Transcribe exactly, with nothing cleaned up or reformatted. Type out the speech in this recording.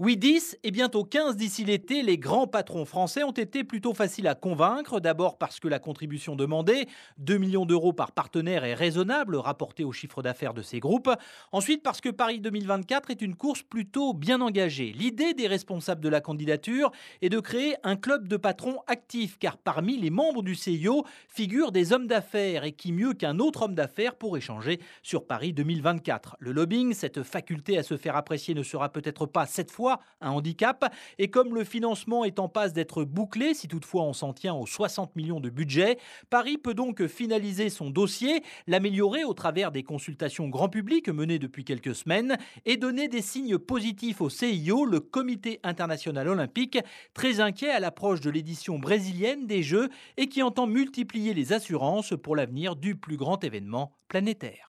Oui, dix et bientôt quinze d'ici l'été, les grands patrons français ont été plutôt faciles à convaincre. D'abord parce que la contribution demandée, deux millions d'euros par partenaire, est raisonnable rapportée au chiffre d'affaires de ces groupes. Ensuite parce que Paris deux mille vingt-quatre est une course plutôt bien engagée. L'idée des responsables de la candidature est de créer un club de patrons actifs, car parmi les membres du C I O figurent des hommes d'affaires, et qui mieux qu'un autre homme d'affaires pour échanger sur Paris deux mille vingt-quatre. Le lobbying, cette faculté à se faire apprécier, ne sera peut-être pas cette fois un handicap. Et comme le financement est en passe d'être bouclé, si toutefois on s'en tient aux soixante millions de budget, Paris peut donc finaliser son dossier, l'améliorer au travers des consultations grand public menées depuis quelques semaines et donner des signes positifs au C I O, le Comité international olympique, très inquiet à l'approche de l'édition brésilienne des Jeux et qui entend multiplier les assurances pour l'avenir du plus grand événement planétaire.